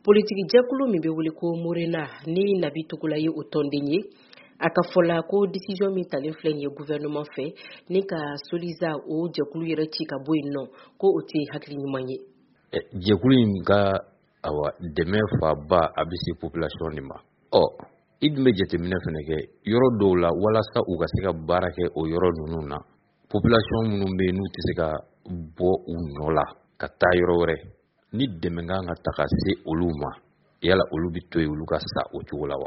Politique jɛkulu min bɛ wele ko Morena ni Nabi Tugula ye o tɔnden ye a ka fɔla ko décision min talen filɛ nin ye gouvernement fɛ ni ka Soliza o jɛkulu yɛrɛ ci ka bɔ yen nɔ ko o tɛ hakili ɲuman ye. Jɛkulu in ka dɛmɛ faba a bɛ se population de ma. I dun bɛ jateminɛ fɛnɛ kɛ yɔrɔ dɔw la walasa u ka se ka baara kɛ o yɔrɔ ninnu na population minnu bɛ yen n'u tɛ se ka bɔ u nɔ la ka taa yɔrɔ wɛrɛ ni dɛmɛ kan ka ta ka se olu ma yala olu bɛ to yen olu ka sa o cogo la wa.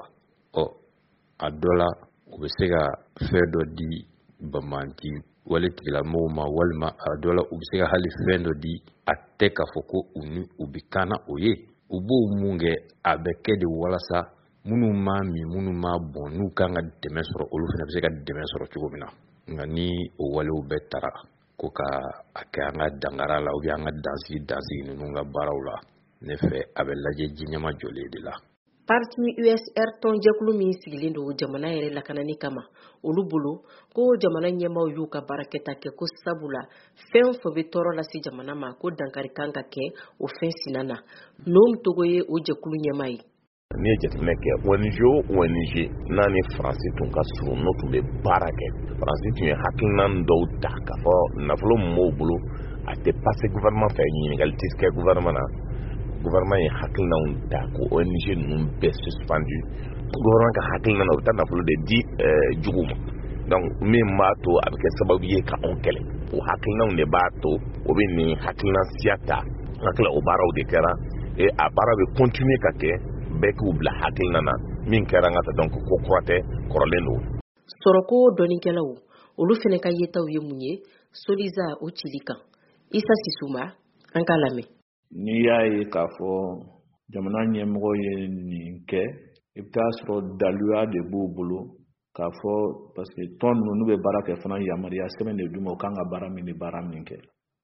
A dɔ la u bɛ se ka fɛn dɔ di bamanti wale tigilamɔgɔw ma walima a dɔ la u bɛ se ka hali fɛn dɔ di a tɛ k'a fɔ ko u bɛ kana o ye u b'o mun kɛ a bɛ kɛ de walasa minnu ma min minnu ma bɔn n'u kan ka dɛmɛ sɔrɔ olu fana bɛ se ka dɛmɛ sɔrɔ cogo min na nka ni o walew bɛɛ tara ko ka a kɛ an ka dangara la ou bien an ka dansigi ninnu ka baaraw la ne fɛ a bɛ lajɛ ji ɲɛma jɔlen de la. Parti USR tɔn jɛkulu min sigilen don jamana yɛrɛ lakanani kama olu bolo ko jamana ɲɛmaw y'u ka baarakɛta kɛ ko sabula fɛn fɛn bɛ tɔɔrɔ lase jamana ma ko dankari kan ka kɛ o fɛn sina na n'o togo ye o jɛkulu ɲɛma ye. Ni ye jateminɛ kɛ ONG n'a ni Faransi tun ka surun n'o tun bɛ baara kɛ Faransi tun ye hakilina dɔw ta k'a fɔ nafolo min b'o bolo a tɛ passé gouvernement fɛ ɲininkali tɛ kɛ gouvernement na gouvernement ye hakilinaw ta ko ONG ninnu bɛɛ suspendu gouvernement ka hakilina na o bɛ taa nafolo de di jugu ma donc min b'a to a bɛ kɛ sababu ye ka anw kɛlɛ o hakilinaw de b'a to o bɛ nin hakilina siya ta hakili o baaraw de kɛra et a baara bɛ continuer ka kɛ bɛɛ k'u bila hakilina na min kɛra an ka donc ko kura tɛ kɔrɔlen don. Sɔrɔko dɔnikɛlaw olu fɛnɛ ka yetaw ye mun ye Soliza o cili kan Isa Sisuma an ka lamɛn. N'i y'a ye k'a fɔ jamana ɲɛmɔgɔ ye nin kɛ i bɛ taa sɔrɔ daluya de b'u bolo k'a fɔ parce que tɔn ninnu n'u bɛ baara kɛ fana yamaruya sɛbɛn de d'u ma u kan ka baara min ni baara min kɛ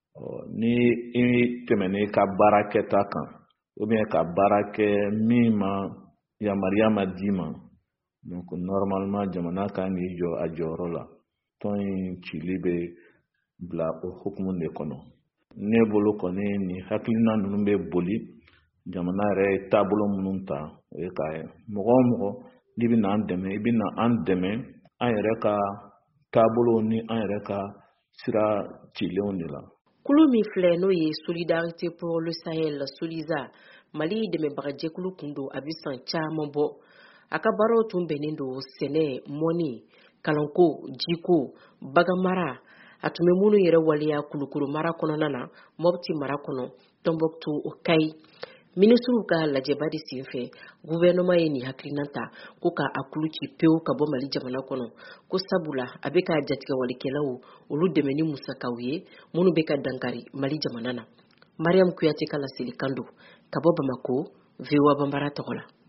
ni i tɛmɛn'i ka baara kɛta kan ou bien ka baara kɛ min ma yamaruya ma d'i ma donc normalement jamana kan k'i jɔ a jɔyɔrɔ la tɔn in cili bɛ bila o hukumu de kɔnɔ. Ne bolo kɔni nin hakilina ninnu bɛ boli jamana yɛrɛ ye taabolo minnu ta o ye k'a ye mɔgɔ o mɔgɔ n'i bɛna an dɛmɛ i bɛna an dɛmɛ an yɛrɛ ka taabolo ni an yɛrɛ ka sira cilenw de la. Kulu min filɛ n'o ye Solidarité pour le Sahel Soliza Mali dɛmɛbaga jɛkulu kun don a bɛ san caman bɔ a ka baaraw tun bɛnnen don sɛnɛ mɔni kalanko jiko baganmara a tun bɛ minnu yɛrɛ waleya Kulukoro mara kɔnɔna na Mopti mara kɔnɔ Tombouctou o Kayi ministrew ka lajɛba de senfɛ gouvernement ye nin hakilina ta ko ka a kulu ci pewu ka bɔ Mali jamana kɔnɔ ko sabula a bɛ ka jatigɛ walikɛlaw olu dɛmɛ ni musakaw ye minnu bɛ ka dankari Mali jamana na. Mariam Kuyate ka laseli kan don ka bɔ Bamako VOA Bambara tɔgɔ la.